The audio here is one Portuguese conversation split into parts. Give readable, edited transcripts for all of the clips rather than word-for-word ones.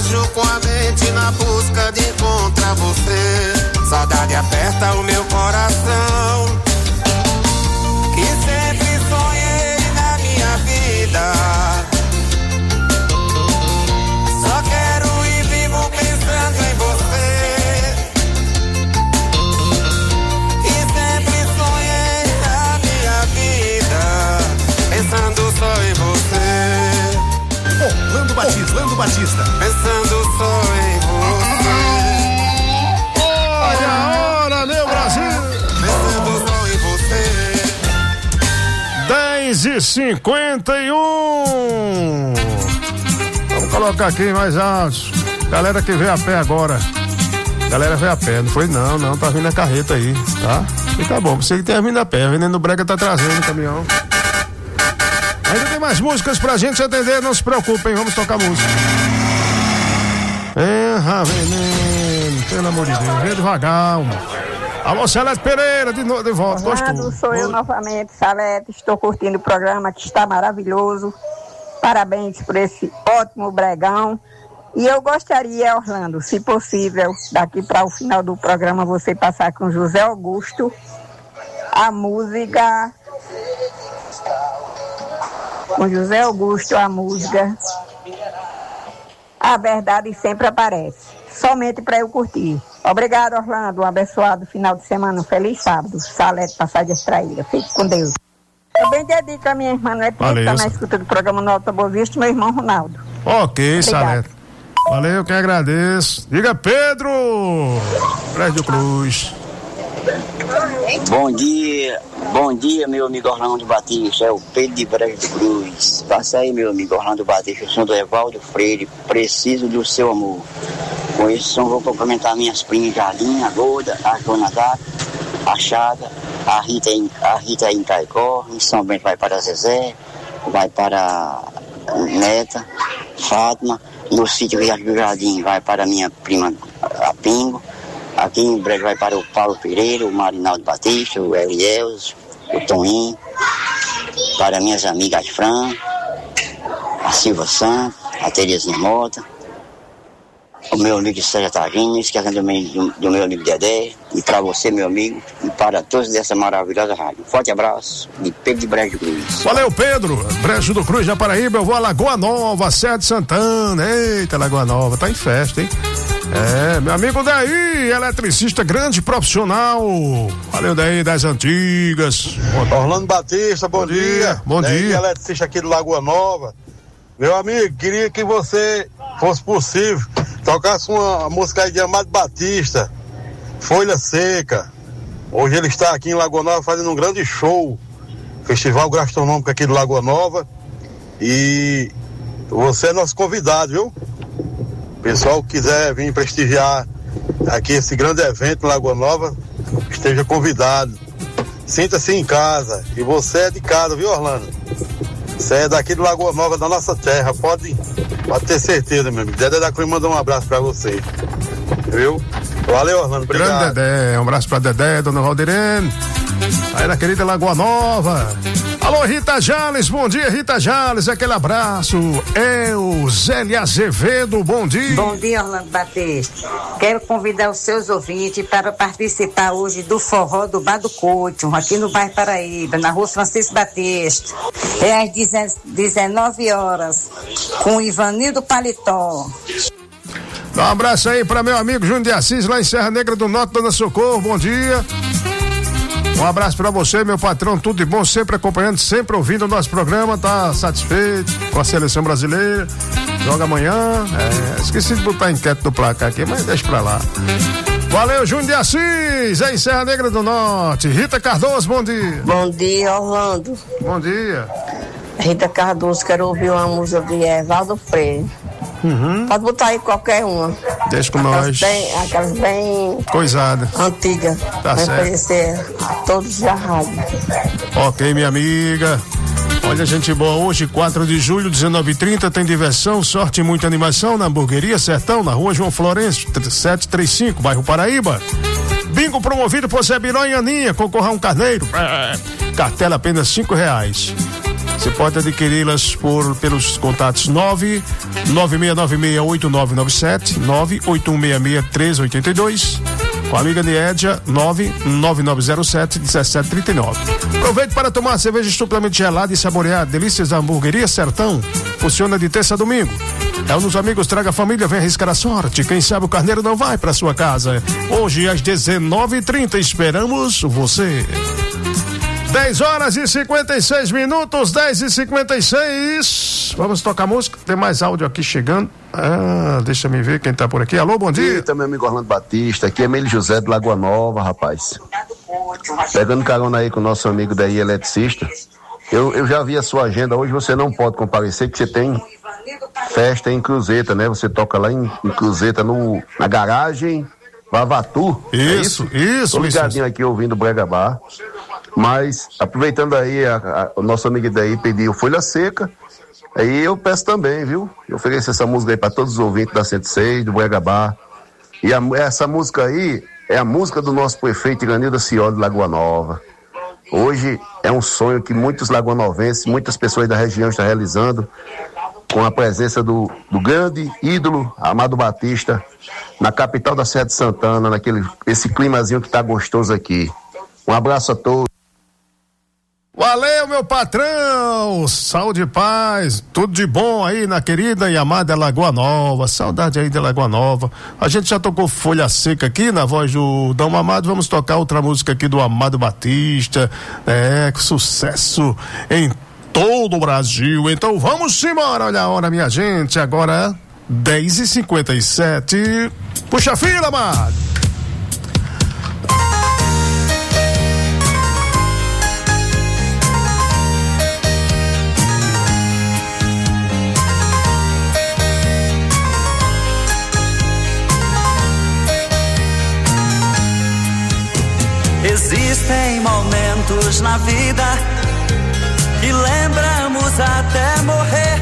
machucam a mente na busca de encontrar você. Saudade aperta o meu coração, que sempre sonhei na minha vida. Só quero ir vivo pensando em você. E sempre sonhei na minha vida, pensando só em você. Orlando Batista. Pensando só em você. Olha a hora, meu Brasil. Pensando só em você. 10h51. Vamos colocar aqui mais alto. Galera que veio a pé agora. Galera veio a pé, não foi não, tá vindo a carreta aí, tá? E tá bom, você que tem vindo a pé, a Veneno Brega tá trazendo o caminhão. Ainda tem mais músicas pra gente atender, não se preocupem, vamos tocar música. Veneno, pelo amor de Deus, vem devagar, mano. Alô, Salete Pereira, de volta. Orlando, sou eu novamente, Salete, estou curtindo o programa que está maravilhoso. Parabéns por esse ótimo bregão. E eu gostaria, Orlando, se possível, daqui para o final do programa, você passar com José Augusto a música. Com José Augusto a música A Verdade Sempre Aparece. Somente para eu curtir. Obrigado, Orlando. Um abençoado final de semana. Um feliz sábado. Salete Passagem Extraída. Fique com Deus. Também dedico a minha irmã, não é? Que está na escuta do programa no Alta Boa Vista, meu irmão Ronaldo. Ok, Salete. Valeu, que agradeço. Diga, Pedro! Prédio Cruz. Bom dia, meu amigo Orlando Batista, é o Pedro de Brejo Cruz. Passa aí, meu amigo Orlando Batista, eu sou do Evaldo Freire, preciso do seu amor. Com esse som vou cumprimentar minhas primas Jardim, a Gorda, a Jonathan, a Chada, a Rita em Caicó, em São Bento vai para Zezé, vai para Neta, Fátima, no sítio Riacho do Jardim vai para minha prima a Pingo. Aqui em Brejo vai para o Paulo Pereira, o Marinaldo Batista, o Elielzo, o Toninho, para minhas amigas Fran, a Silva Santos, a Terezinha Mota, o meu amigo Sérgio Tagini, esquecendo também do meu amigo Dedé, e para você, meu amigo, e para todos dessa maravilhosa rádio. Forte abraço de Pedro de Brejo Cruz. Valeu, Pedro. Brejo do Cruz da Paraíba, eu vou a Lagoa Nova, Sede Santana. Eita, Lagoa Nova, tá em festa, hein? É, meu amigo Daí, eletricista grande profissional. Valeu, Daí, das antigas. Orlando Batista, bom dia. Bom dia. Eletricista aqui do Lagoa Nova. Meu amigo, queria que você, fosse possível, tocasse uma música aí de Amado Batista, Folha Seca. Hoje ele está aqui em Lagoa Nova fazendo um grande show, Festival Gastronômico aqui do Lagoa Nova. E você é nosso convidado, viu? Pessoal que quiser vir prestigiar aqui esse grande evento em Lagoa Nova, esteja convidado. Sinta-se em casa. E você é de casa, viu, Orlando? Você é daqui do Lagoa Nova, da nossa terra. Pode ter certeza, meu amigo. Dedé da Cruz mandou um abraço pra você. Viu? Valeu, Orlando. Obrigado. Grande Dedé. Um abraço pra Dedé, dona Valdirene. Aí da querida Lagoa Nova. Alô, Rita Jales, bom dia, Rita Jales, aquele abraço. Zélia Azevedo, bom dia. Bom dia, Orlando Batista. Quero convidar os seus ouvintes para participar hoje do forró do Bar do Couto, aqui no bairro Paraíba, na rua Francisco Batista. É às 19 horas, com o Ivanildo Paletó. Dá um abraço aí para meu amigo Júnior de Assis, lá em Serra Negra do Norte, Dona Socorro, bom dia. Um abraço pra você, meu patrão, tudo de bom, sempre acompanhando, sempre ouvindo o nosso programa, tá satisfeito com a seleção brasileira, joga amanhã, esqueci de botar a enquete do placar aqui, mas deixa pra lá. Valeu, Júnior de Assis, em Serra Negra do Norte. Rita Cardoso, bom dia. Bom dia, Orlando. Bom dia. Rita Cardoso, quero ouvir uma música de Evaldo Freire. Pode botar aí qualquer uma. Deixa com nós. Aquelas bem coisada. Antiga. Tá certo. Vai conhecer a todos da rádio. Ok, minha amiga. Olha, gente boa, hoje, 4 de julho, 19h30, tem diversão, sorte e muita animação na Hamburgueria Sertão, na rua João Florencio, 735, bairro Paraíba. Bingo promovido por Zé Biró e Aninha, concorra a um carneiro. Cartela apenas R$5. Você pode adquiri-las pelos contatos 996968997, 981661382, com a amiga Niédia, 99907-1739. Aproveite para tomar a cerveja estuplamente gelada e saborear delícias da Hamburgueria Sertão. Funciona de terça a domingo. É um dos amigos, traga a família, vem arriscar a sorte. Quem sabe o carneiro não vai para sua casa. Hoje às 19h30 esperamos você. 10h56, 10h56. Vamos tocar música. Tem mais áudio aqui chegando. Deixa eu ver quem tá por aqui. Alô, bom dia. Eita, meu amigo Orlando Batista. Aqui é Emílio José de Lagoa Nova, rapaz. Pegando carona aí com o nosso amigo daí, eletricista. Eu já vi a sua agenda. Hoje você não pode comparecer, que você tem festa em Cruzeta, né? Você toca lá em Cruzeta, na garagem Vavatu. Isso. Tô ligadinho aqui ouvindo o Brega Bar. Mas, aproveitando aí, o nosso amigo daí pediu Folha Seca. Aí eu peço também, viu? Eu ofereço essa música aí pra todos os ouvintes da 106, do Brega Bar. E essa música aí é a música do nosso prefeito Iranildo Cioli de Lagoa Nova. Hoje é um sonho que muitos lagoanovenses, muitas pessoas da região estão realizando, com a presença do grande ídolo Amado Batista na capital da Serra de Santana, esse climazinho que tá gostoso aqui. Um abraço a todos. Valeu, meu patrão, saúde e paz, tudo de bom aí na querida e amada Lagoa Nova, saudade aí de Lagoa Nova. A gente já tocou Folha Seca aqui na voz do Dom Amado, vamos tocar outra música aqui do Amado Batista, sucesso em todo o Brasil. Então vamos embora, olha a hora, minha gente, agora 10h57, puxa a fila, Amado. Existem momentos na vida que lembramos até morrer,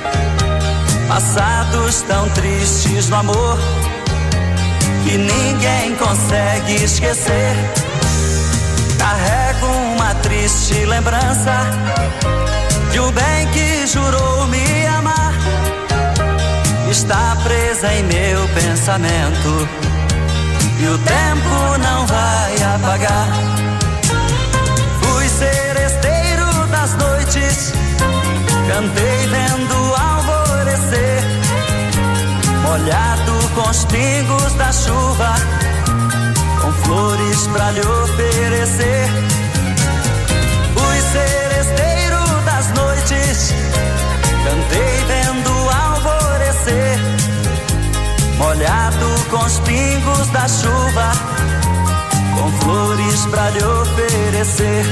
passados tão tristes no amor que ninguém consegue esquecer. Carrego uma triste lembrança de um bem que jurou me amar, está presa em meu pensamento e o tempo não vai apagar. Fui seresteiro das noites, cantei vendo alvorecer, molhado com os pingos da chuva, com flores pra lhe oferecer. Fui seresteiro das noites, cantei vendo alvorecer, molhado com os pingos da chuva, com flores pra lhe oferecer.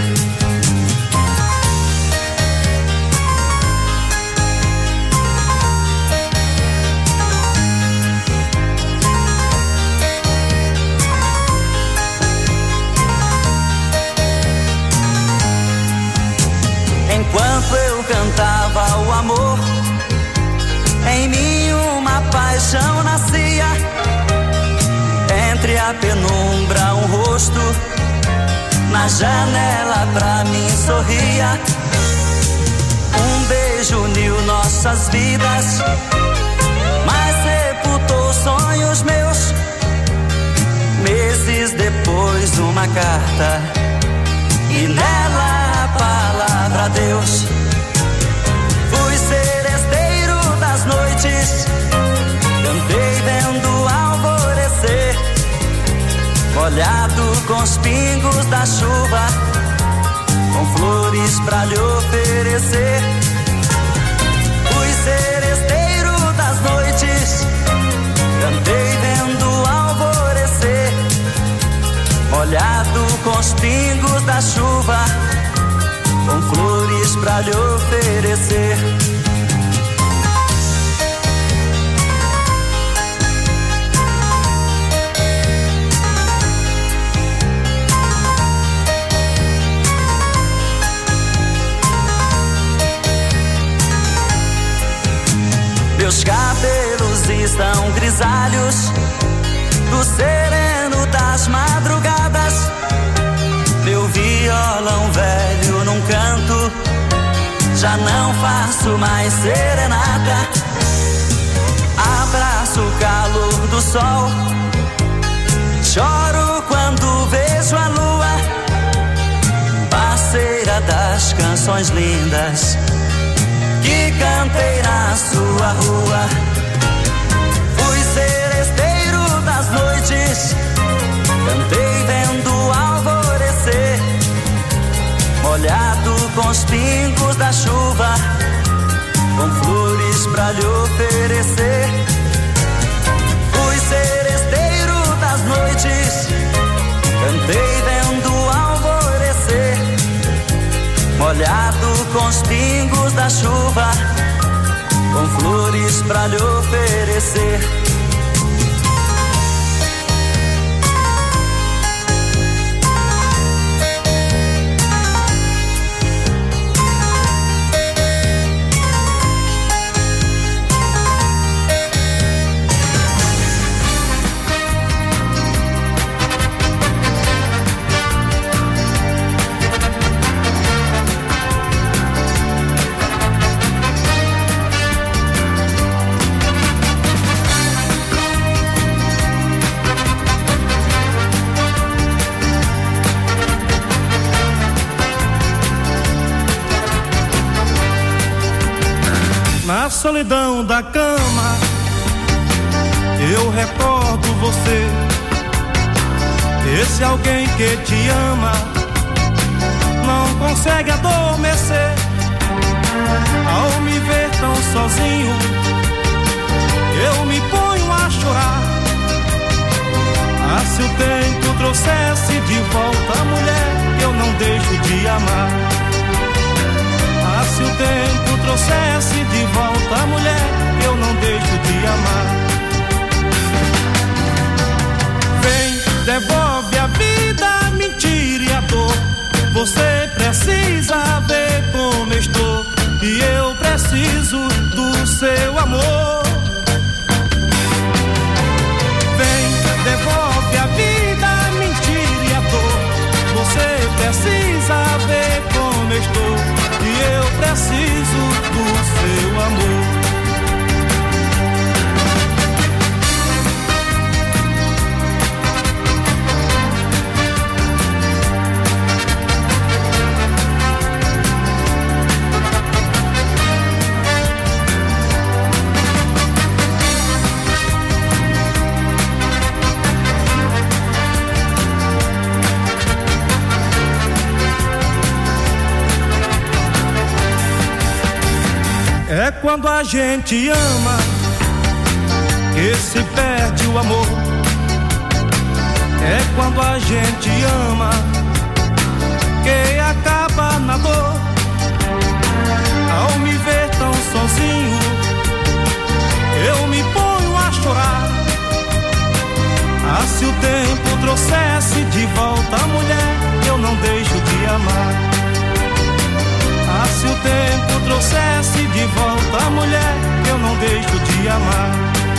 Enquanto eu cantava o amor, em mim uma paixão nascia. Entre a penumbra um rosto na janela pra mim sorria. Um beijo uniu nossas vidas, mas sepultou sonhos meus. Meses depois uma carta e nela a palavra Deus. Fui seresteiro das noites, cantei vendo alvorecer, molhado com os pingos da chuva, com flores pra lhe oferecer. Fui seresteiro das noites, cantei vendo alvorecer, molhado com os pingos da chuva, com flores pra lhe oferecer. Meus cabelos estão grisalhos do sereno das madrugadas. Meu violão velho num canto já não faço mais serenata. Abraço o calor do sol, choro quando vejo a lua, parceira das canções lindas que cantei na sua rua. Fui seresteiro das noites, cantei vendo o alvorecer, molhado com os pingos da chuva, com flores pra lhe oferecer. Fui seresteiro das noites, cantei vendo o alvorecer, molhado com os pingos da chuva, com flores pra lhe oferecer. Na solidão da cama, eu recordo você, esse alguém que te ama, não consegue adormecer. Ao me ver tão sozinho, eu me ponho a chorar. Ah, se o tempo trouxesse de volta a mulher que eu não deixo de amar. Ah, se o tempo trouxesse de volta a mulher que eu não deixo de amar. Vem, devolve a vida, a mentira e a dor. Você precisa ver como eu estou, e eu preciso do seu amor. Vem, devolve a vida, a mentira e a dor. Você precisa ver como eu estou, e eu preciso do seu amor. É quando a gente ama que se perde o amor. É quando a gente ama que acaba na dor. Ao me ver tão sozinho, eu me ponho a chorar. Ah, se o tempo trouxesse de volta a mulher que eu não deixo de amar. Ah, se o tempo trouxesse de volta a mulher que eu não deixo de amar.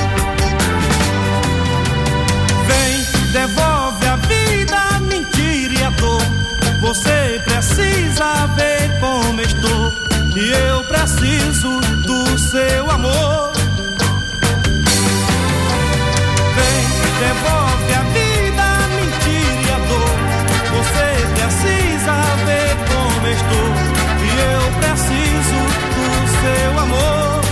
Vem, devolve a vida, a mentira e a dor. Você precisa ver como eu estou, e eu preciso do seu amor. Vem, devolve a vida, a mentira e a dor. Você precisa ver como eu estou, e eu preciso do seu amor.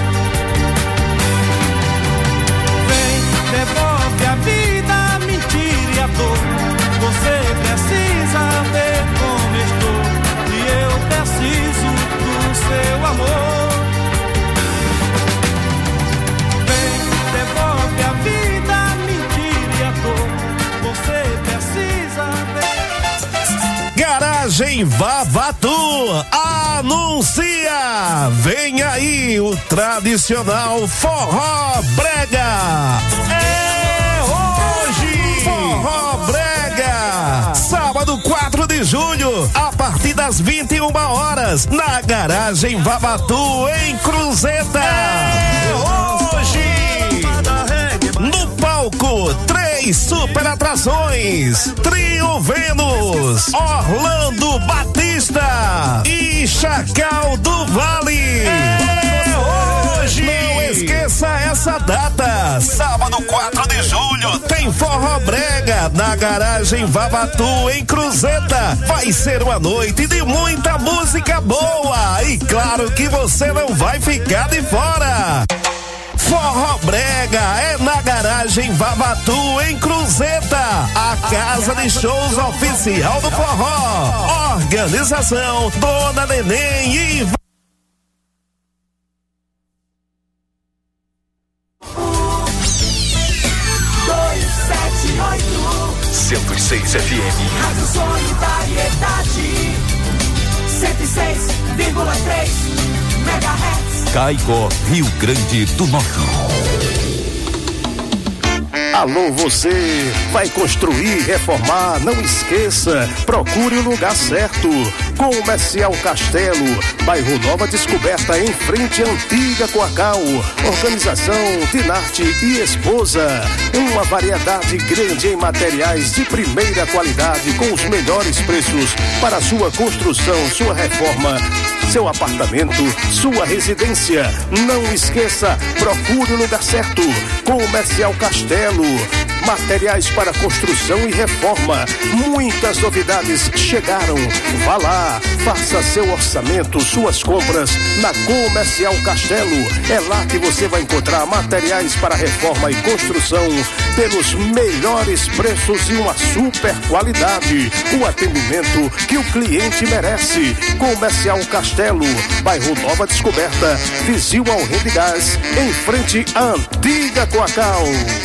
Vem, devolve a vida, a mentira e a dor. Você precisa ver como eu estou, e eu preciso do seu amor. Vem, devolve a vida, a mentira e a dor. Você precisa ver. Garagem Vavatu anuncia, vem aí o tradicional Forró Brega. É hoje, Forró Brega, sábado 4 de julho, a partir das 21 horas, na Garagem Vavatu em Cruzeta. É hoje, no palco 3 e super atrações. Trio Vênus, Orlando Batista e Chacal do Vale. Hoje. Não esqueça essa data. Sábado 4 de julho tem Forró Brega na garagem Vavatu em Cruzeta. Vai ser uma noite de muita música boa e claro que você não vai ficar de fora. Forró Brega é na garagem Vavatu em Cruzeta, a casa de shows oficial do forró. Organização Dona Neném e 106 FM. Rádio Solidariedade. 106,3 MHz. Caicó, Rio Grande do Norte. Alô, você vai construir, reformar, não esqueça, procure o lugar certo. Comercial Castelo, bairro Nova Descoberta, em frente à antiga Coacal. Organização Dinarte e Esposa. Uma variedade grande em materiais de primeira qualidade com os melhores preços para sua construção, sua reforma, seu apartamento, sua residência. Não esqueça, procure o lugar certo. Comercial Castelo, materiais para construção e reforma. Muitas novidades chegaram. Vá lá, faça seu orçamento, suas compras na Comercial Castelo. É lá que você vai encontrar materiais para reforma e construção pelos melhores preços e uma super qualidade. O atendimento que o cliente merece. Comercial Castelo, bairro Nova Descoberta, vizinho ao Rede Gás, em frente à antiga Coacal.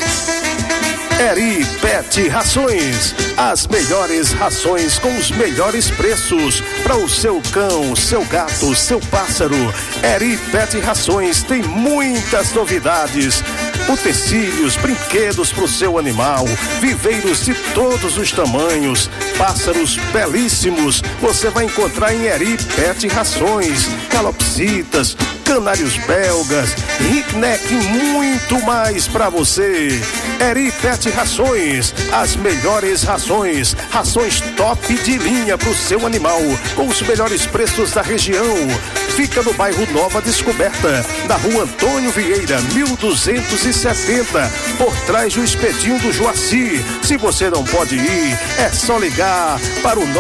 Eri Pet Rações, as melhores rações com os melhores preços para o seu cão, seu gato, seu pássaro. Eri Pet Rações tem muitas novidades, utensílios, brinquedos para o seu animal, viveiros de todos os tamanhos, pássaros belíssimos. Você vai encontrar em Eri Pet Rações, calopsitas, canários belgas, ringneck e muito mais para você. Eri Pet Rações, as melhores rações, rações top de linha para o seu animal, com os melhores preços da região. Fica no bairro Nova Descoberta, na rua Antônio Vieira, 1270, por trás do espetinho do Joaci. Se você não pode ir, é só ligar para o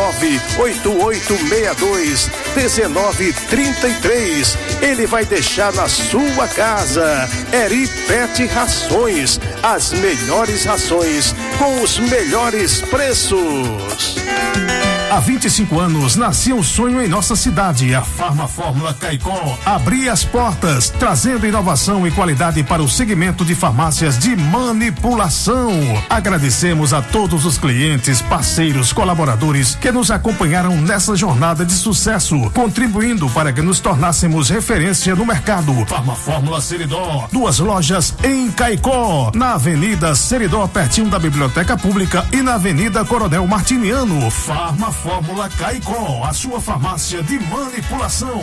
98862-1933. Ele vai deixar na sua casa. Eri Pet Rações, as melhores rações com os melhores preços. Há 25 anos nascia um sonho em nossa cidade. A Farmafórmula Caicó abria as portas, trazendo inovação e qualidade para o segmento de farmácias de manipulação. Agradecemos a todos os clientes, parceiros, colaboradores que nos acompanharam nessa jornada de sucesso, contribuindo para que nos tornássemos referência no mercado. Farmafórmula Seridó, 2 lojas em Caicó, na Avenida Seridó, pertinho da Biblioteca Pública, e na Avenida Coronel Martiniano. Fórmula Caicó, a sua farmácia de manipulação.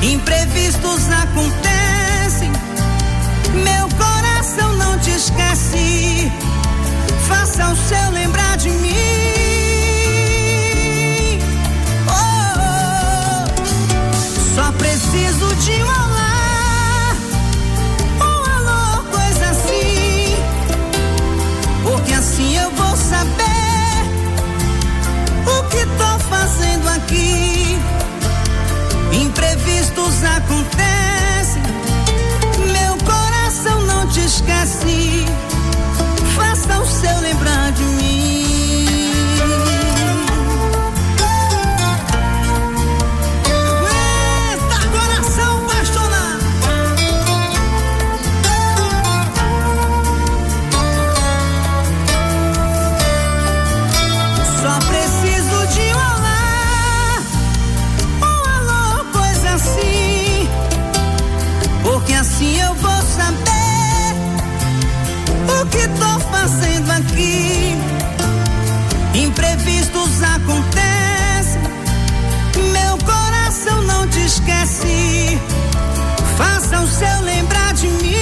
Imprevistos acontecem, meu coração não te esquece. Faça o seu lembrar de mim. Oh, só preciso de um olá, um alô, coisa assim, porque assim eu vou saber o que tô fazendo aqui. Imprevistos acontecem, meu coração não te esquece. Faça o seu lembrar de mim. Eita, coração apaixonado. Só preciso de um olá, um alô, coisa assim, porque assim eu vou saber o que tô fazendo aqui. Imprevistos acontecem, meu coração não te esquece. Faça o seu lembrar de mim.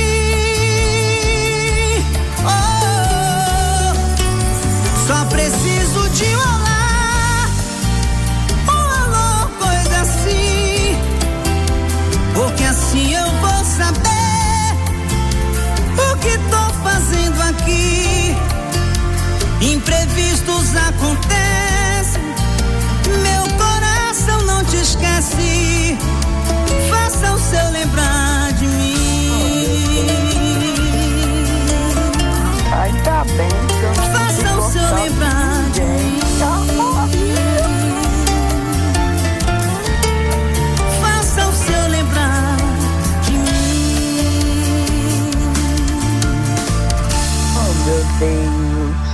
Oh, só preciso de um olá, um alô, coisa assim, porque assim eu vou saber o que tô fazendo aqui. Imprevistos acontecem, meu coração não te esquece. Faça o seu lembrar de mim. Ainda bem que eu não faça o seu lembrar de mim. Faça o seu lembrar de mim. Oh, meu Deus.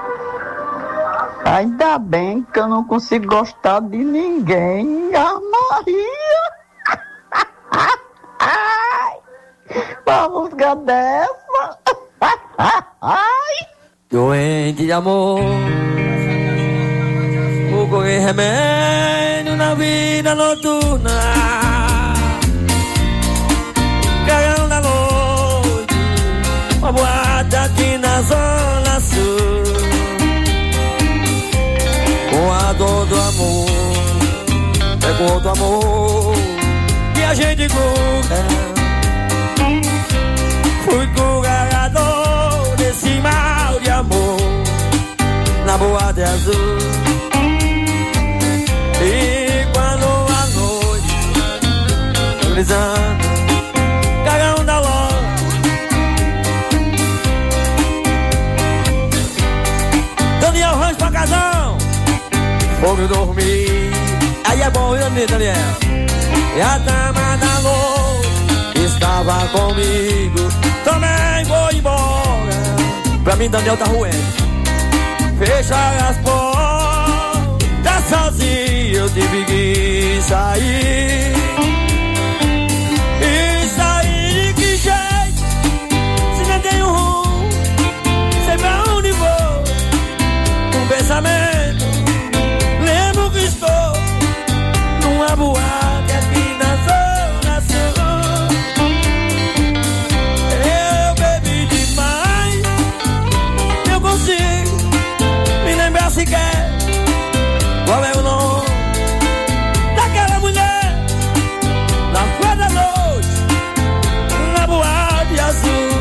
Ainda bem que eu não consigo gostar de ninguém. Ah, Maria! Uma música dessa. Doente de amor, vou correr remédio na vida noturna. Cagão da noite, uma boate aqui na zona sul. Com a dor do amor, é com outro amor e a gente gruda. Fui curador desse mal de amor na boate azul. E quando a noite brisando, cagão da loja, Daniel Rancho pra casão, fogo dormir. Aí é bom, viu, Daniel? E a dama da noite estava comigo, também vou embora. Pra mim, Daniel tá ruim. Fechar as portas sozinho, eu tive que sair. E sair de que jeito? Se não tenho rumo, sei pra onde vou. Um pensamento, lembro que estou numa boate aqui na zona sul. Eu bebi demais, eu consigo me lembrar sequer qual é o nome daquela mulher na fé da noite, na boate azul.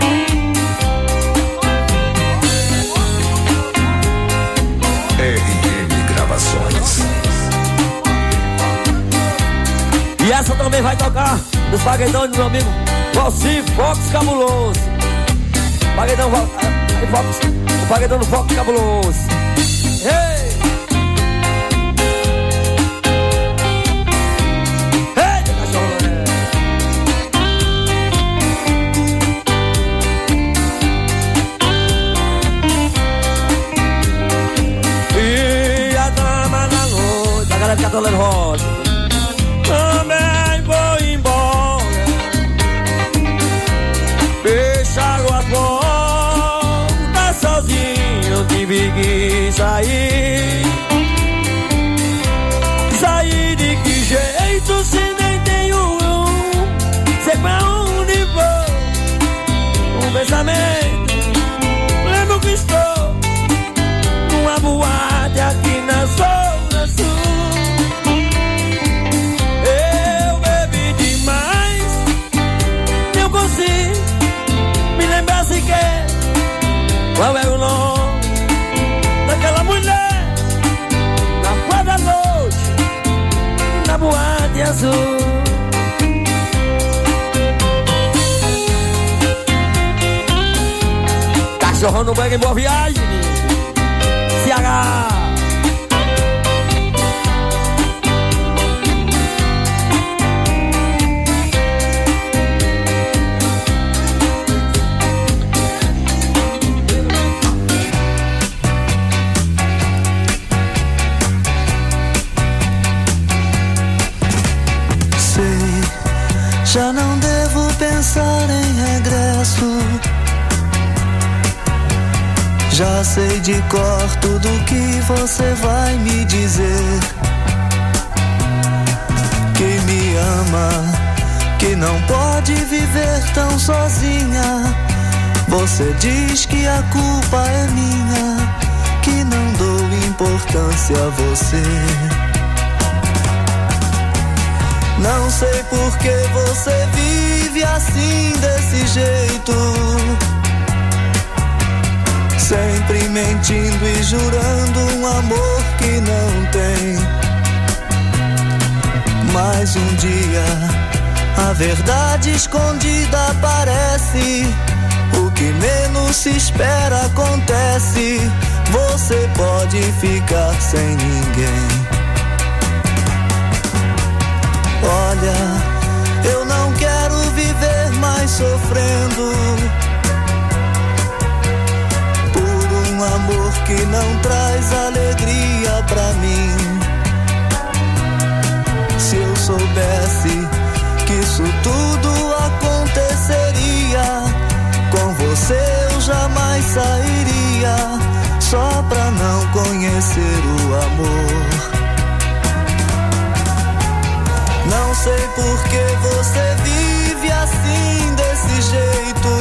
RN Gravações. E essa também vai tocar nos paredões do meu amigo Valci Fox Cabuloso. Paredão Fox, o paredão do Fox Cabuloso. Hey! Hey, cachorro! E a dama da noite, a galera que tá tolendo rosa, também vou embora. Fecharam as portas sozinho, eu tive que sair. Sair de que jeito se nem tem casamento, lembro que estou numa boate aqui na Zona Sul. Eu bebi demais, não consigo me lembrar sequer qual é o nome daquela mulher na flor da noite, na boate azul. Cachorrão no banho em boa viagem, CH. Já não devo pensar em regresso. Já sei de cor tudo que você vai me dizer. Que me ama, que não pode viver tão sozinha. Você diz que a culpa é minha, que não dou importância a você. Não sei por que você vive assim, desse jeito, sempre mentindo e jurando um amor que não tem. Mas um dia a verdade escondida aparece. O que menos se espera acontece. Você pode ficar sem ninguém. Olha, eu não quero viver mais sofrendo por um amor que não traz alegria pra mim. Se eu soubesse que isso tudo aconteceria, com você eu jamais sairia, só pra não conhecer o amor. Não sei por que você vive assim, desse jeito,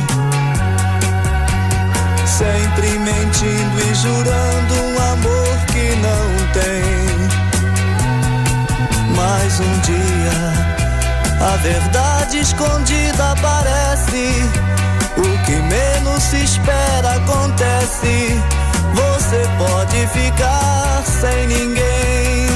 sempre mentindo e jurando um amor que não tem. Mas um dia a verdade escondida aparece. O que menos se espera acontece. Você pode ficar sem ninguém.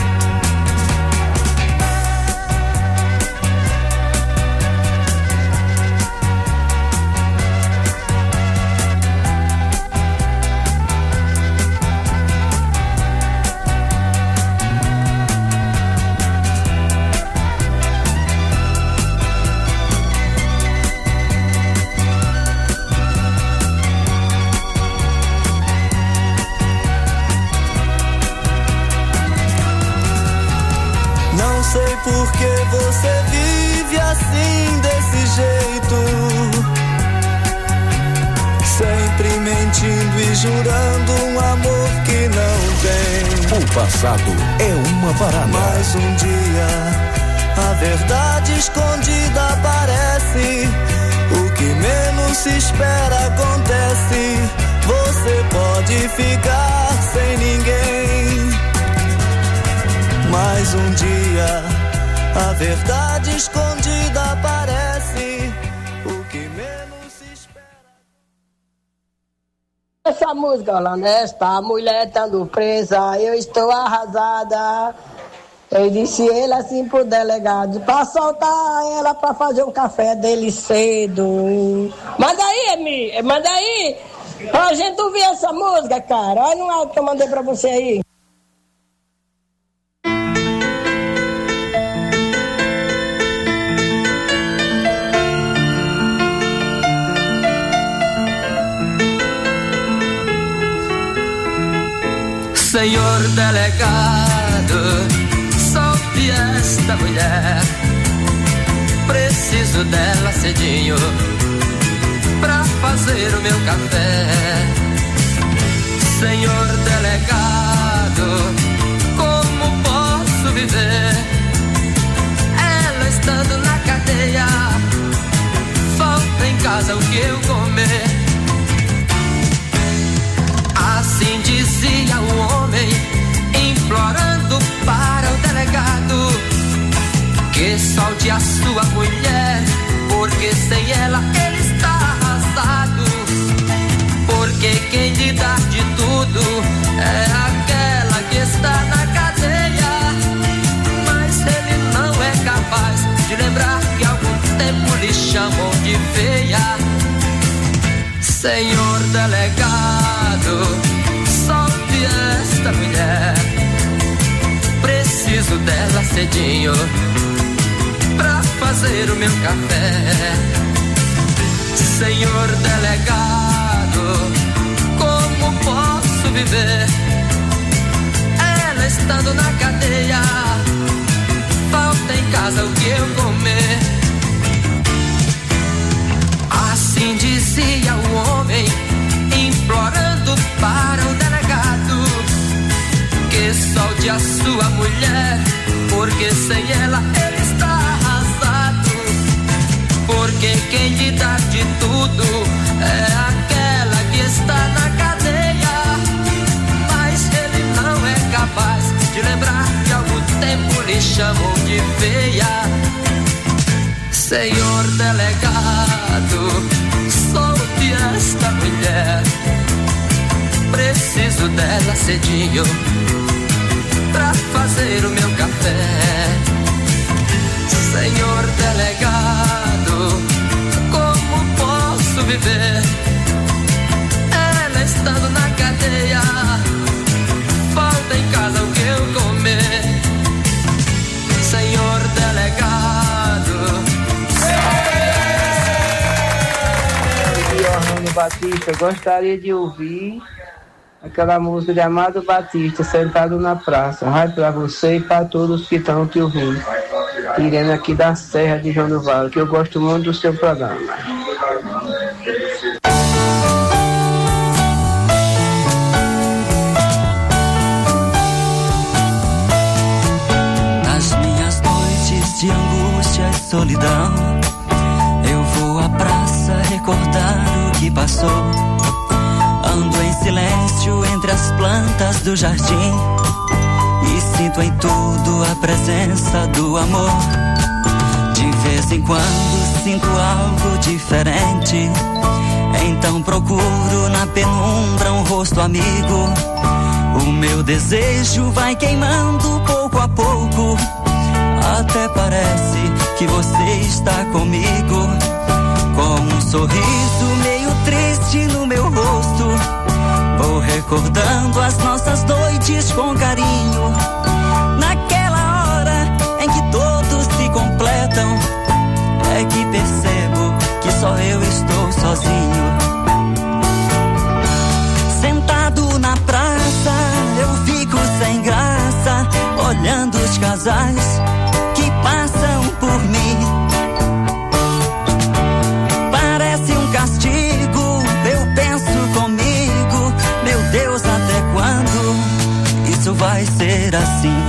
Porque você vive assim, desse jeito, sempre mentindo e jurando um amor que não tem. O passado é uma parada. Mas um dia a verdade escondida aparece. O que menos se espera acontece. Você pode ficar sem ninguém. Mas um dia a verdade escondida aparece. O que menos se espera. Essa música, Orlando, esta mulher estando presa, eu estou arrasada. Eu disse ele assim pro delegado, pra soltar ela pra fazer um café dele cedo. Manda aí, Emi, manda aí. Pra gente ouvir essa música, cara. Olha no áudio que eu mandei pra você aí. Senhor delegado, solte esta mulher. Preciso dela cedinho pra fazer o meu café. Senhor delegado, como posso viver? Ela estando na cadeia, falta em casa casa o que eu comer. Assim dizia o homem, implorando para o delegado que solte a sua mulher, porque sem ela ele está arrasado. Porque quem lhe dá de tudo é aquela que está na cadeia, mas ele não é capaz de lembrar que há algum tempo lhe chamou de feia. Senhor delegado, solte esta mulher, preciso dela cedinho pra fazer o meu café. Senhor delegado, como posso viver ela estando na cadeia? Falta em casa o que eu comer. Assim dizia o homem, implorando para o delegado que solte a sua mulher, porque sem ela ele está arrasado. Porque quem lhe dá de tudo é aquela que está na cadeia, mas ele não é capaz de lembrar que há algum tempo lhe chamou de feia. Senhor delegado, solte esta mulher, preciso dela cedinho pra fazer o meu café. Senhor delegado, como posso viver ela estando na cadeia? Falta em casa o que eu comer. Senhor delegado. Orlando Batista, gostaria de ouvir aquela música de Amado Batista, Sentado na Praça. Vai para você e para todos que estão te ouvindo. Irene aqui da Serra de João do Vale, que eu gosto muito do seu programa. Nas minhas noites de angústia e solidão, eu vou à praça recordar o que passou. Ando em silêncio entre as plantas do jardim e sinto em tudo a presença do amor. De vez em quando sinto algo diferente, então procuro na penumbra um rosto amigo. O meu desejo vai queimando pouco a pouco, até parece que você está comigo. Com um sorriso meio triste no meu rosto, vou recordando as nossas noites com carinho. Naquela hora em que todos se completam, é que percebo que só eu estou sozinho. Sentado na praça, eu fico sem graça, olhando os casais que passam por mim. Parece um castigo, eu penso comigo, meu Deus, até quando isso vai ser assim?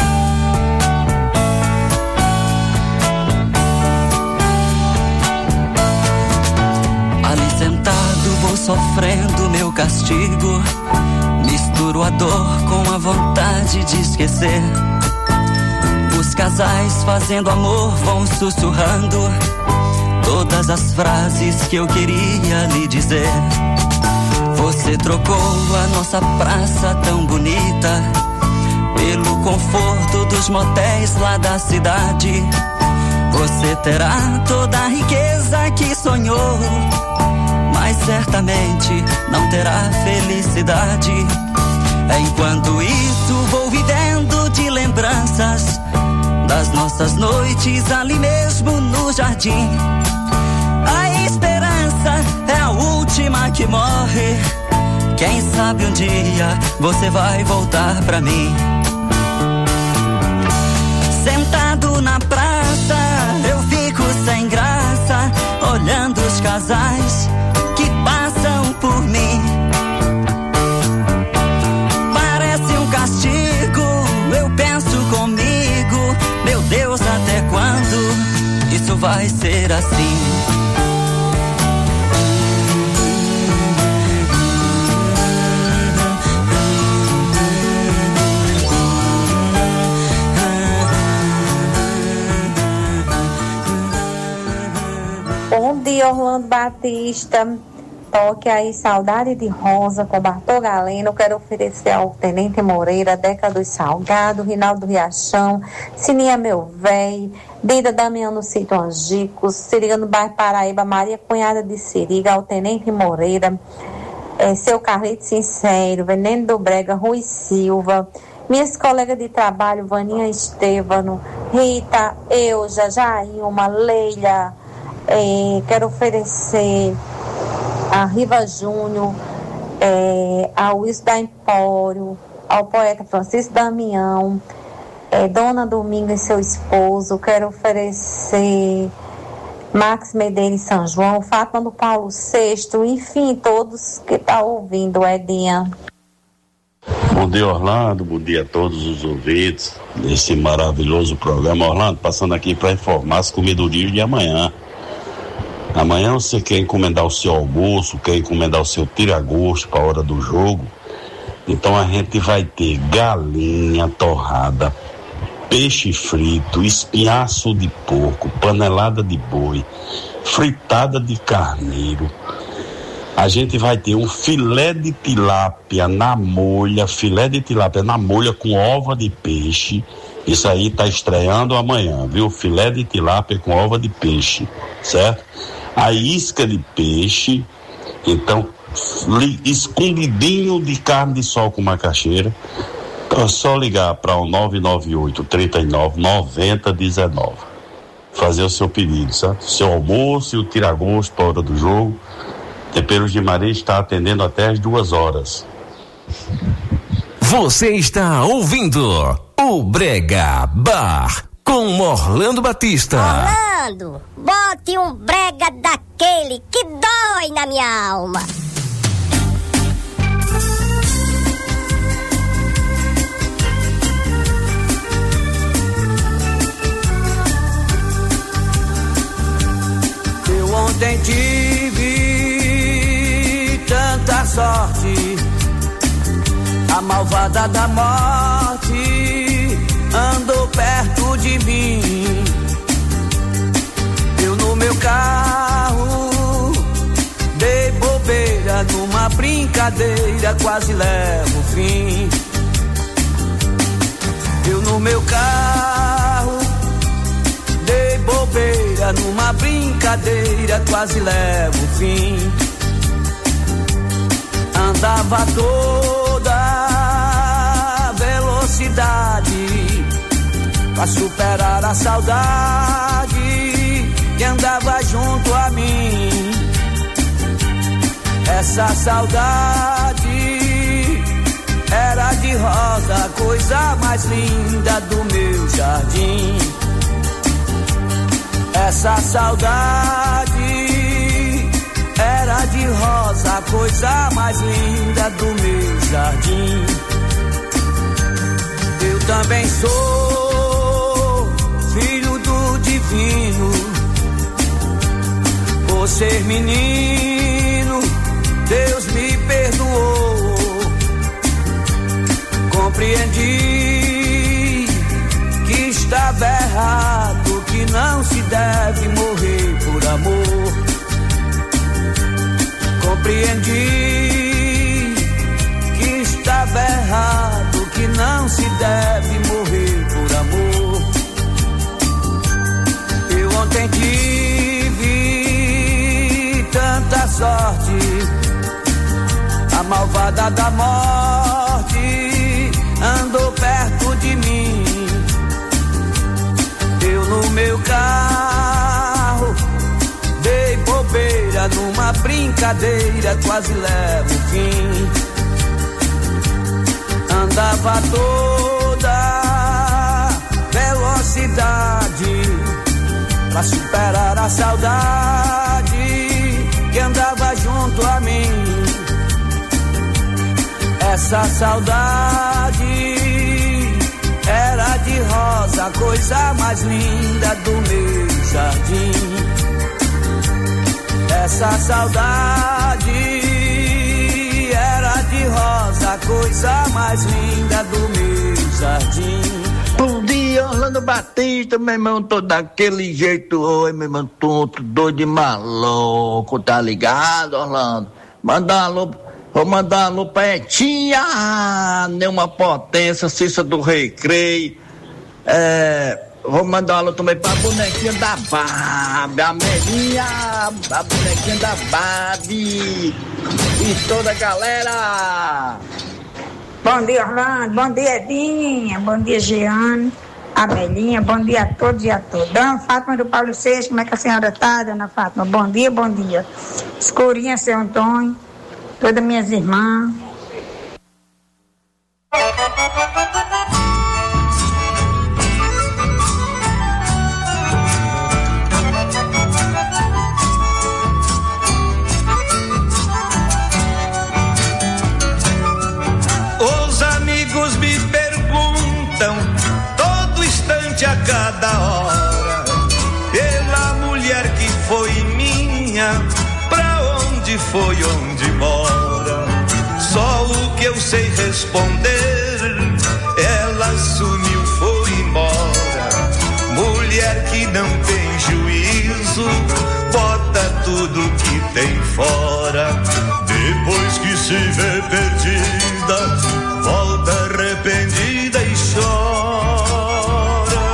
Ali sentado vou sofrendo meu castigo, misturo a dor com a vontade de esquecer. Os casais fazendo amor vão sussurrando todas as frases que eu queria lhe dizer. Você trocou a nossa praça tão bonita pelo conforto dos motéis lá da cidade. Você terá toda a riqueza que sonhou, mas certamente não terá felicidade. Enquanto isso vou vivendo de lembranças das nossas noites ali mesmo no jardim. A esperança é a última que morre. Quem sabe um dia você vai voltar pra mim. Sentado na praça, eu fico sem graça, olhando os casais que passam por mim. Parece um castigo, eu penso comigo, meu Deus, até quando isso vai ser assim? dia, Orlando Batista. Toque aí Saudade de Rosa com Bartol Galeno. Eu quero oferecer ao Tenente Moreira, Deca dos Salgado, Rinaldo Riachão, Sininha Meu Véi, Dida Damiano Cito Angico, Siriano Bairro Paraíba, Maria Cunhada de Siriga, ao Tenente Moreira, seu Carlito Sincero, Veneno do Brega, Rui Silva, minhas colegas de trabalho, Vaninha Estevano, Rita, Euja, Jailma, Leila. Quero oferecer a Riva Júnior, ao Wilson da Empório, ao poeta Francisco Damião, Dona Dominga e seu esposo. Quero oferecer Max Medeiros São João, Fátima do Paulo VI, enfim, todos que estão ouvindo, Edinha. Bom dia, Orlando, bom dia a todos os ouvintes desse maravilhoso programa. Orlando, passando aqui para informar as comidorias de amanhã. Amanhã você quer encomendar o seu almoço, quer encomendar o seu tira-gosto para a hora do jogo. Então a gente vai ter galinha torrada, peixe frito, espinhaço de porco, panelada de boi, fritada de carneiro. A gente vai ter um filé de tilápia na molha, com ova de peixe. Isso aí tá estreando amanhã, viu? Filé de tilápia com ova de peixe, certo? A isca de peixe, então, escondidinho de carne de sol com macaxeira. Então é só ligar para o 998-39-9019. Fazer o seu pedido, certo? Seu almoço e o tira-gosto para a hora do jogo. Temperos de Maria está atendendo até as 2 horas. Você está ouvindo o Brega Bar com Orlando Batista. Orlando, bote um brega daquele que dói na minha alma. Eu ontem tive tanta sorte, a malvada da morte andou perto de mim. Eu no meu carro dei bobeira, numa brincadeira quase levo o fim. Eu no meu carro dei bobeira, numa brincadeira quase levo o fim. Andava toda velocidade pra superar a saudade que andava junto a mim. Essa saudade era de rosa, coisa mais linda do meu jardim. Essa saudade era de rosa, coisa mais linda do meu jardim. Eu também sou filho do divino, por ser menino, Deus me perdoou. Compreendi que estava errado, que não se deve morrer por amor. Compreendi que estava errado, que não se deve morrer por amor. Eu ontem tive tanta sorte, a malvada da morte andou perto de mim. Eu no meu carro dei bobeira, numa brincadeira quase levo o fim. Andava toda velocidade pra superar a saudade que andava junto a mim. Essa saudade era de rosa, coisa mais linda do meu jardim. Essa saudade era de rosa, coisa mais linda do meu jardim. Bom dia, Orlando Orlando Batista, meu irmão, tô daquele jeito, oi, meu irmão, tonto, doido de maluco, tá ligado, Orlando? Vou mandar um alô pra Etinha, Neuma Potência, Cissa do Recreio, vou mandar um alô também pra bonequinha da Barbie, a Melinha, a bonequinha da Barbie e toda a galera. Bom dia, Orlando, bom dia, Edinha, bom dia, Jeane, a Melinha, bom dia a todos e a todas. Dona Fátima do Paulo VI, como é que a senhora tá, Dona Fátima? Bom dia, bom dia. Escurinha, seu Antônio, todas minhas irmãs. Os amigos me perguntam todo instante, a cada hora, pela mulher que foi minha, pra onde foi, onde mora. Só o que eu sei responder, ela sumiu, foi embora. Mulher que não tem juízo, bota tudo que tem fora. Depois que se vê perdida, volta arrependida e chora.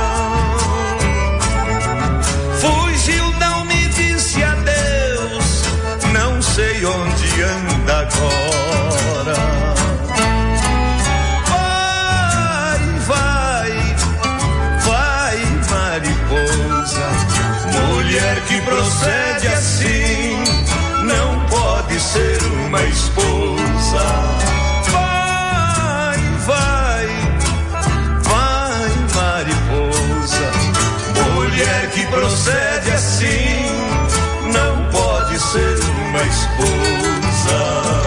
Fugiu, não me disse adeus, não sei onde anda agora. Vai, mariposa, mulher que procede assim, não pode ser uma esposa. Vai, mariposa, mulher que procede assim, não pode ser uma esposa.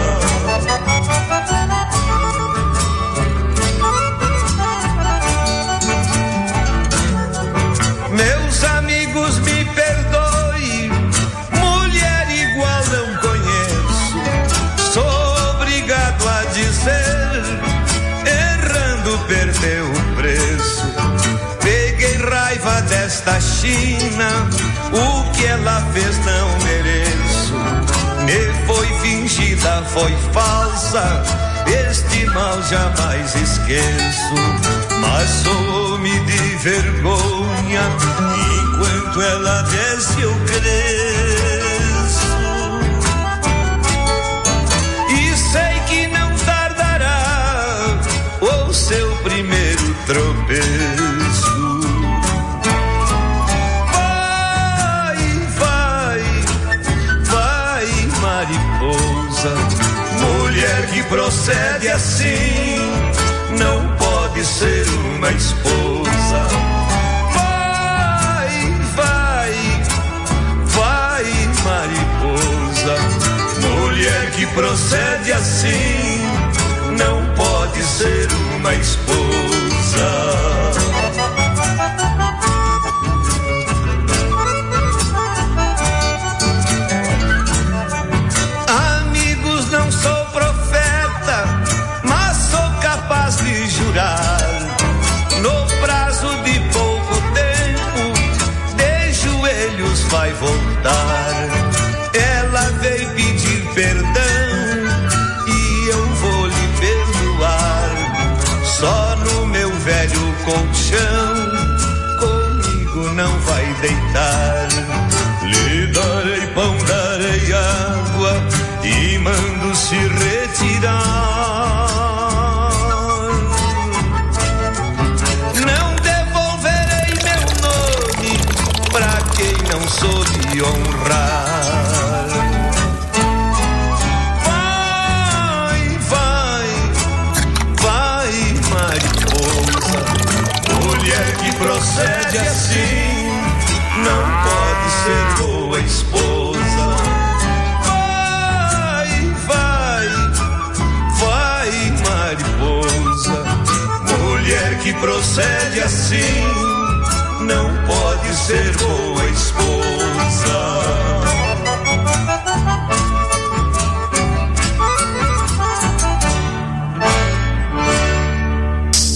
Meus amigos, me perdoem, mulher igual não conheço. Sou obrigado a dizer, errando perdeu o preço. Peguei raiva desta China, o que ela fez não mereço. Me foi fingida, foi falsa, este mal jamais esqueço. Mas sou homem de vergonha, enquanto ela desce eu cresço. E sei que não tardará o seu primeiro tropeço. Vai, mariposa, mulher que procede assim, não pode ser uma esposa. Vai, mariposa, mulher que procede assim, não pode ser uma esposa. Amigos, não sou profeta, mas sou capaz de jurar, no prazo de pouco tempo, de joelhos vai voltar. Ela veio pedir perdão e eu vou lhe perdoar. Só no meu velho colchão, comigo não vai deitar. Lhe darei pão, darei água e mando se retirar. Não devolverei meu nome pra quem não soube honrar. Vai, mariposa, mulher que procede assim, não pode ser boa esposa. Vai, mariposa, mulher que procede assim, não pode ser boa esposa.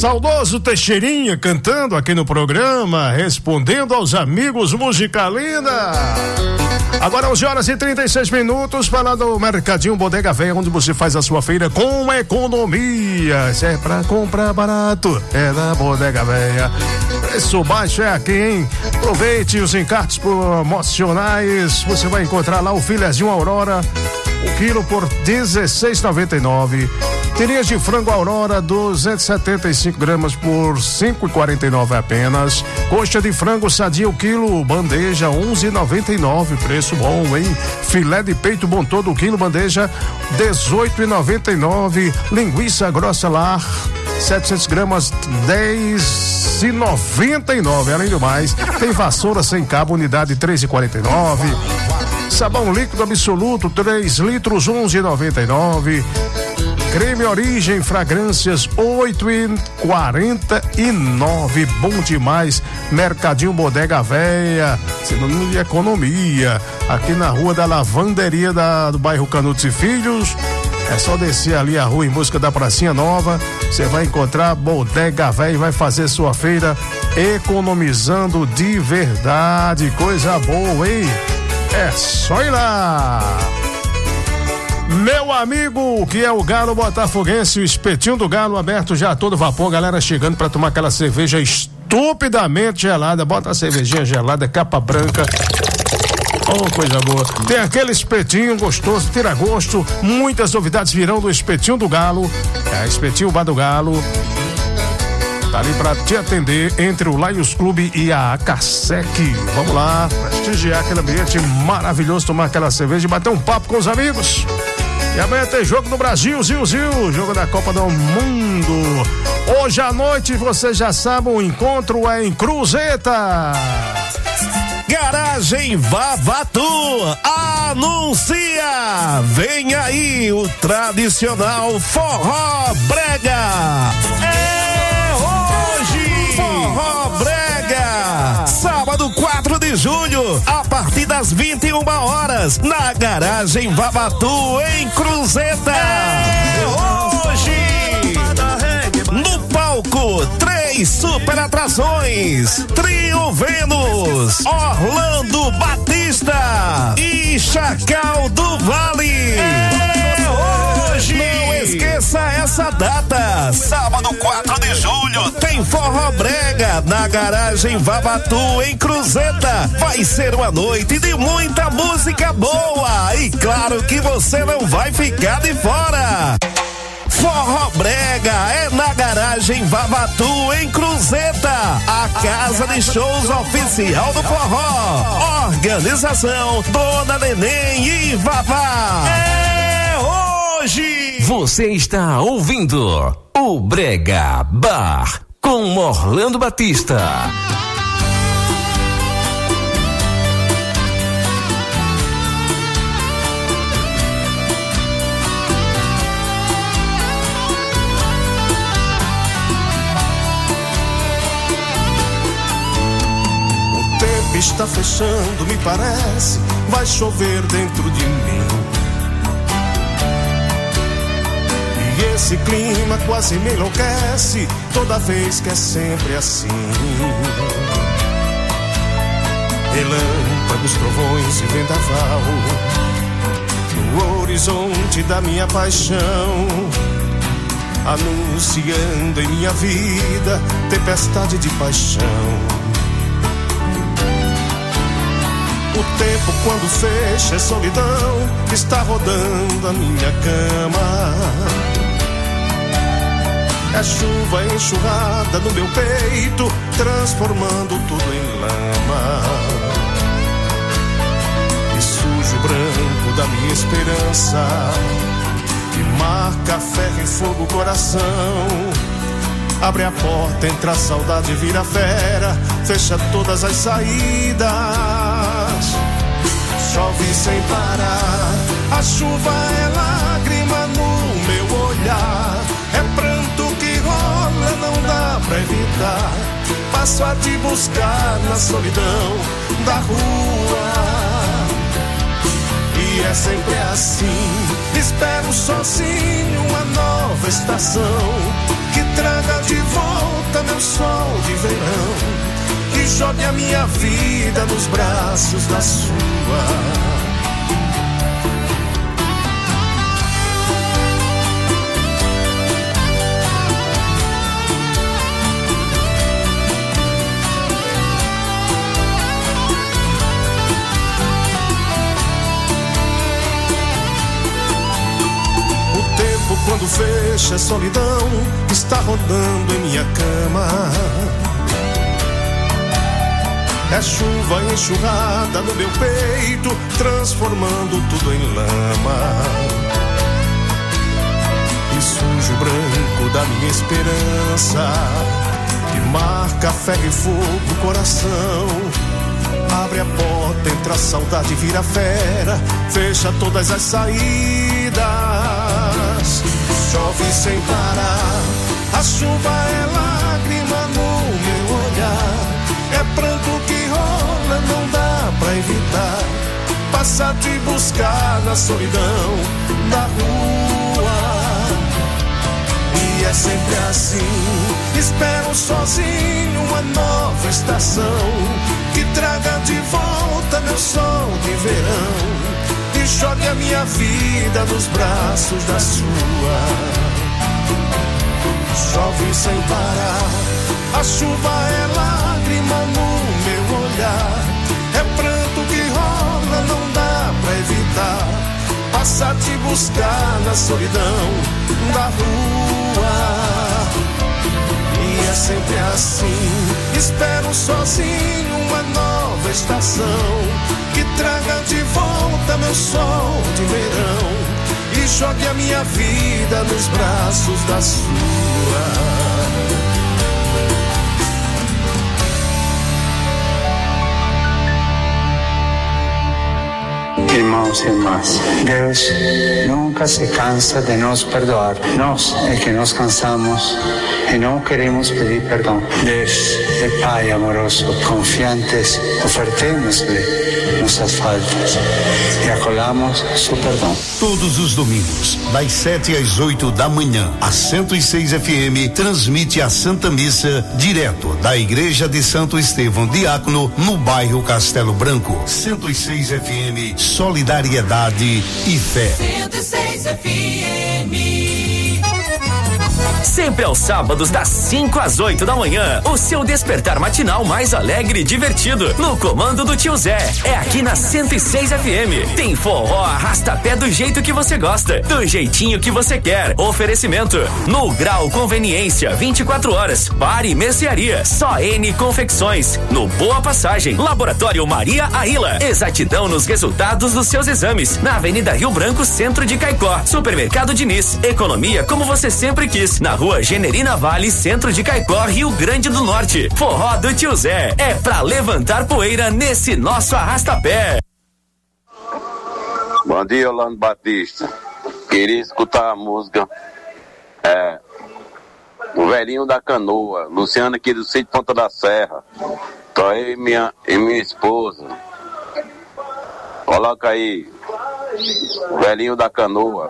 Saudoso Teixeirinha cantando aqui no programa, respondendo aos amigos Musicalina. Agora 11h36, falar do Mercadinho Bodega Véia, onde você faz a sua feira com economia. Se é pra comprar barato, é da Bodega Véia. Preço baixo é aqui, hein? Aproveite os encartes promocionais. Você vai encontrar lá o filezinho Aurora, o quilo por R$16,99. Tirinhas de frango Aurora, 275 gramas por R$5,49 apenas. Coxa de frango sadia, o quilo, bandeja, R$11,99. Preço bom, hein? Filé de peito bom todo, o quilo, bandeja, R$18,99. Linguiça grossa lar, 700 gramas, R$10,99. Além do mais, tem vassoura sem cabo, unidade, R$3,49. Sabão líquido absoluto, 3 litros, R$11,99. Creme Origem Fragrâncias, R$8,49. Bom demais. Mercadinho Bodega Véia, sinônimo de economia. Aqui na Rua da Lavanderia do bairro Canudos e Filhos. É só descer ali a rua em busca da Pracinha Nova. Você vai encontrar Bodega Véia e vai fazer sua feira economizando de verdade. Coisa boa, hein? É só ir lá. Meu amigo, que é o Galo Botafoguense, o espetinho do Galo aberto já a todo vapor, galera chegando pra tomar aquela cerveja estupidamente gelada. Bota a cervejinha gelada, capa branca. Oh, coisa boa. Tem aquele espetinho gostoso, tira gosto. Muitas novidades virão do espetinho do Galo. É, espetinho Bar do Galo. Tá ali pra te atender entre o Lions Clube e a Acasec. Vamos lá, prestigiar aquele ambiente maravilhoso, tomar aquela cerveja e bater um papo com os amigos. E amanhã tem jogo no Brasil, jogo da Copa do Mundo. Hoje à noite, você já sabe, o encontro é em Cruzeta. Garagem Vavatu anuncia, vem aí o tradicional Forró Brega. É hoje, Forró Brega, sábado 4 de julho, a partir das 21 horas, na Garagem Vavatu em Cruzeta. É hoje, no palco, 3 super atrações: Trio Vênus, Orlando Batista e Chacal do Vale. É hoje. Não esqueça essa data, sábado 4 de julho, tem Forró Brega na Garagem Vavatu em Cruzeta. Vai ser uma noite de muita música boa e claro que você não vai ficar de fora. Forró Brega é na Garagem Vavatu em Cruzeta, a casa de shows oficial do forró. Organização Dona Neném e Vavá. É hoje. Você está ouvindo o Brega Bar com Orlando Batista. Está fechando, me parece, vai chover dentro de mim. E esse clima quase me enlouquece, toda vez que é sempre assim. Relâmpagos, trovões e vendaval, no horizonte da minha paixão, anunciando em minha vida tempestade de paixão. O tempo quando fecha é solidão, está rodando a minha cama. É chuva enxurrada no meu peito, transformando tudo em lama. E sujo o branco da minha esperança, que marca ferro e fogo o coração. Abre a porta, entra a saudade, vira fera, fecha todas as saídas. Chove sem parar, a chuva é lágrima no meu olhar. É pranto que rola, não dá pra evitar. Passo a te buscar na solidão da rua. E é sempre assim, espero sozinho uma nova estação que traga de volta volta meu sol de verão, que jogue a minha vida nos braços da sua. Quando fecha a solidão, está rodando em minha cama. É chuva enxurrada no meu peito, transformando tudo em lama. E sujo o branco da minha esperança, que marca ferro e fogo o coração. Abre a porta, entra a saudade, vira fera, fecha todas as saídas. Chove sem parar, a chuva é lágrima no meu olhar. É pranto que rola, não dá pra evitar. Passar te buscar na solidão da rua. E é sempre assim, espero sozinho uma nova estação que traga de volta meu sol de verão e jogue a minha vida nos braços da sua. Chove sem parar, a chuva é lágrima no meu olhar. É pranto que rola, não dá pra evitar. Passar te buscar na solidão da rua. E é sempre assim, espero sozinho uma nova estação que traga de volta meu sol de verão e jogue a minha vida nos braços da sua. Irmãos e irmãs, Deus nunca se cansa de nos perdoar. Nós é que nos cansamos e não queremos pedir perdão. Deus é Pai amoroso, confiantes, ofertemos-lhe nossas faltas e acolhamos seu perdão. Todos os domingos, das 7 às 8 da manhã, a 106 FM transmite a Santa Missa direto da Igreja de Santo Estevão Diácono, no bairro Castelo Branco. 106 FM, solidariedade e fé. 106 FM. Sempre aos sábados, das 5 às 8 da manhã, o seu despertar matinal mais alegre e divertido, no comando do tio Zé. É aqui na 106 FM. Tem forró arrasta-pé do jeito que você gosta, do jeitinho que você quer. Oferecimento: No Grau Conveniência, 24 horas. Bar e mercearia. Só N Confecções. No Boa Passagem. Laboratório Maria Aila. Exatidão nos resultados dos seus exames. Na Avenida Rio Branco, centro de Caicó. Supermercado Diniz. Economia como você sempre quis. Na Rua Generina Vale, centro de Caicó, Rio Grande do Norte. Forró do tio Zé é pra levantar poeira nesse nosso arrasta-pé. Bom dia, Orlando Batista. Queria escutar a música O Velhinho da Canoa, Luciano aqui do sítio Ponta da Serra. Tô aí minha esposa. Coloca aí O Velhinho da Canoa.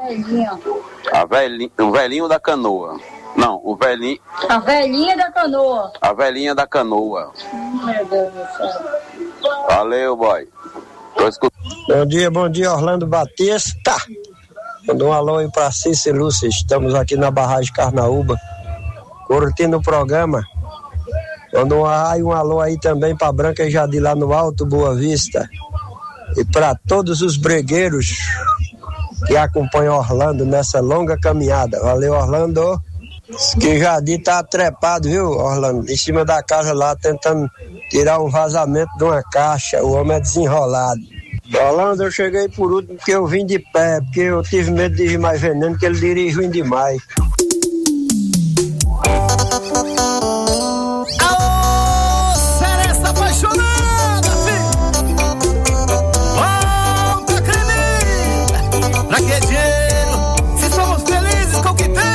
O Velhinho da Canoa. Não, o velhinho. A velhinha da canoa. A velhinha da canoa. Meu Deus do céu. Valeu, boy. Tô escutando. Bom dia, Orlando Batista. Manda um alô aí pra Cícero Lúcia. Estamos aqui na barragem Carnaúba, curtindo o programa. Manda um alô aí também pra Branca e Jardim lá no Alto Boa Vista. E pra todos os bregueiros que acompanham Orlando nessa longa caminhada. Valeu, Orlando. Que Jardim tá trepado, viu, Orlando? Em cima da casa lá, tentando tirar um vazamento de uma caixa. O homem é desenrolado. Orlando, eu cheguei por último porque eu vim de pé, porque eu tive medo de ir mais veneno, porque ele dirige ruim demais. Aô, Celeste apaixonada, filho! Volta, creme! Pra que dinheiro, se somos felizes com o que tem?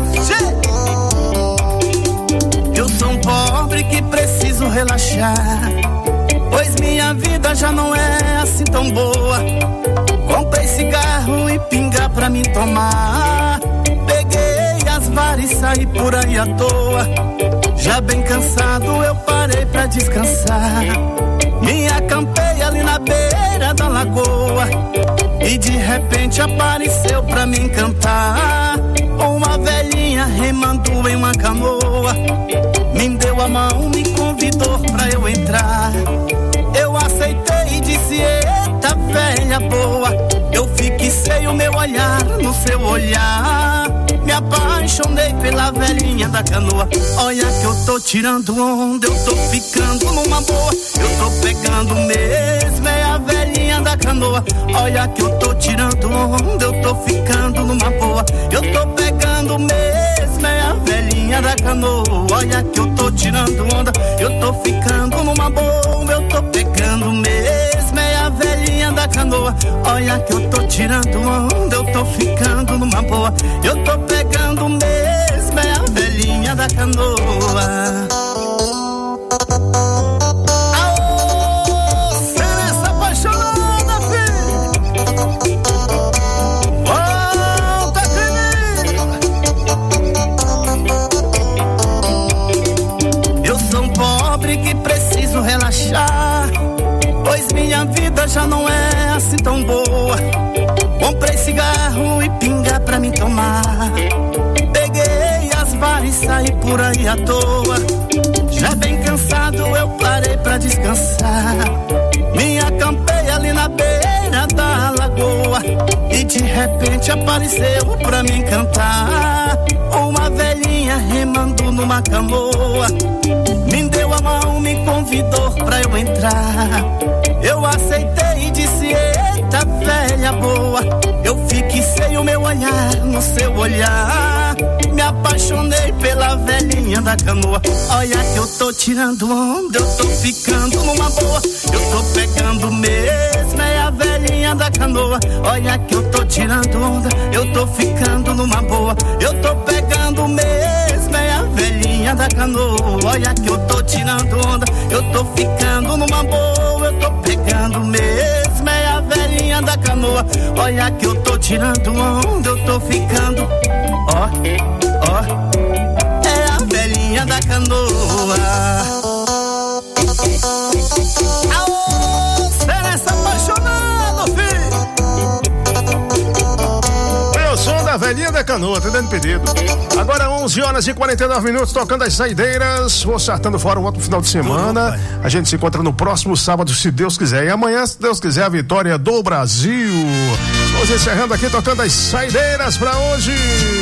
Eu sou um pobre que preciso relaxar, pois minha vida já não é assim tão boa. Comprei cigarro e pinga pra me tomar, peguei as varas e saí por aí à toa. Já bem cansado eu parei pra descansar. Me acampei ali na beira da lagoa e de repente apareceu pra mim cantar. Uma velhinha remando em uma canoa, me deu a mão, me convidou pra eu entrar. Eu aceitei e disse: eita velha boa. Eu fixei o meu olhar no seu olhar, me apaixonei pela velhinha da canoa. Olha que eu tô tirando onda, eu tô ficando numa boa. Eu tô pegando mesmo, é a velhinha da canoa. Olha que eu tô tirando onda, eu tô ficando numa boa. Eu tô pegando mesmo, é a velhinha da canoa. Olha que eu tô tirando onda, eu tô ficando numa boa. Eu tô pegando mesmo, é a velhinha da canoa. Olha que eu tô tirando onda, eu tô ficando numa boa. Eu tô pegando mesmo, é a velhinha da canoa. Aô, Celeste apaixonada, filho. Volta comigo. Eu sou um pobre que preciso relaxar, pois minha vida já não é assim tão boa. Comprei cigarro e pinga pra me tomar, peguei as bares e saí por aí à toa. Já bem cansado eu parei pra descansar. Me acampei ali na beira da lagoa e de repente apareceu pra me cantar. Uma velhinha remando numa canoa, me deu a mão, me convidou pra eu entrar. Eu aceitei e disse: eita velha boa. Eu fixei o meu olhar no seu olhar, me apaixonei pela velhinha da canoa. Olha que eu tô tirando onda, eu tô ficando numa boa. Eu tô pegando mesmo, é a velhinha da canoa. Olha que eu tô tirando onda, eu tô ficando numa boa. Eu tô pegando mesmo, é a velhinha da canoa. Olha que eu tô tirando onda, eu tô ficando numa boa. Eu tô pegando mesmo, é a velhinha da canoa. Olha que eu tô tirando onda, eu tô ficando. Ó, ó, é a velhinha da canoa. Aô, Celeste apaixonado, filho. Eu sou da velhinha da canoa, tá dando pedido. Agora 11h49, tocando as saideiras, vou sartando fora um outro final de semana. A gente se encontra no próximo sábado, se Deus quiser. E amanhã, se Deus quiser, a vitória do Brasil. Vamos encerrando aqui, tocando as saideiras pra hoje.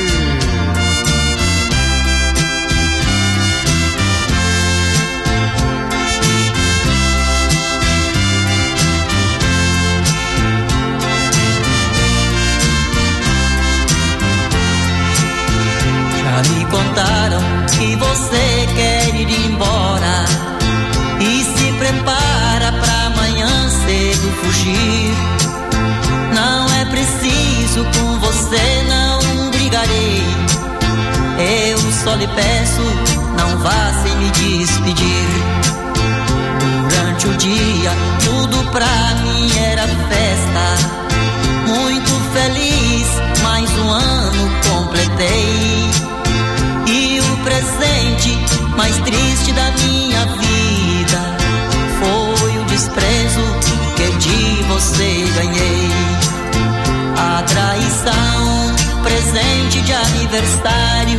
Me contaram que você quer ir embora e se prepara pra amanhã cedo fugir. Não é preciso, com você não brigarei. Eu só lhe peço, não vá sem me despedir. Durante o dia, tudo pra mim era festa. Muito feliz, mais um ano completei. E o presente mais triste da minha vida foi o desprezo que de você ganhei. A traição, presente de aniversário